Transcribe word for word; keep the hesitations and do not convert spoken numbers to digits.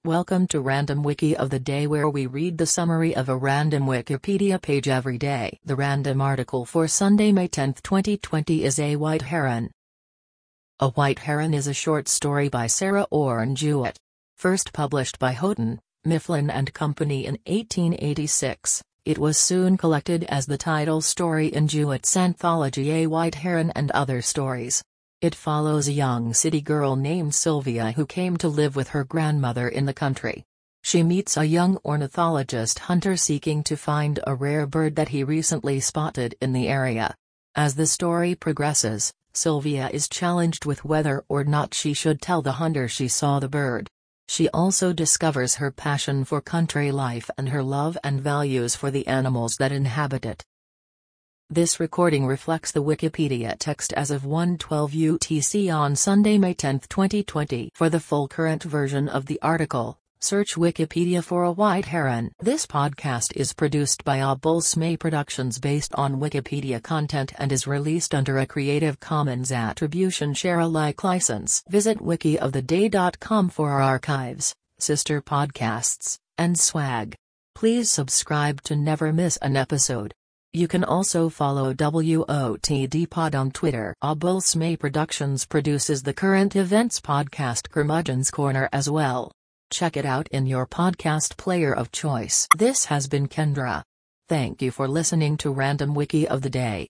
Welcome to Random Wiki of the Day, where we read the summary of a random Wikipedia page every day. The random article for Sunday, May tenth, twenty twenty is A White Heron. A White Heron is a short story by Sarah Orne Jewett. First published by Houghton, Mifflin and Company in eighteen eighty-six, it was soon collected as the title story in Jewett's anthology A White Heron and Other Stories. It follows a young city girl named Sylvia who came to live with her grandmother in the country. She meets a young ornithologist hunter seeking to find a rare bird that he recently spotted in the area. As the story progresses, Sylvia is challenged with whether or not she should tell the hunter she saw the bird. She also discovers her passion for country life and her love and values for the animals that inhabit it. This recording reflects the Wikipedia text as of one twelve U T C on Sunday, May tenth, twenty twenty. For the full current version of the article, search Wikipedia for A White Heron. This podcast is produced by Abulsmay Productions based on Wikipedia content and is released under a Creative Commons Attribution Share Alike license. Visit wiki of the day dot com for our archives, sister podcasts, and swag. Please subscribe to never miss an episode. You can also follow W O T D Pod on Twitter. Abulsmay Productions produces the current events podcast Curmudgeon's Corner as well. Check it out in your podcast player of choice. This has been Kendra. Thank you for listening to Random Wiki of the Day.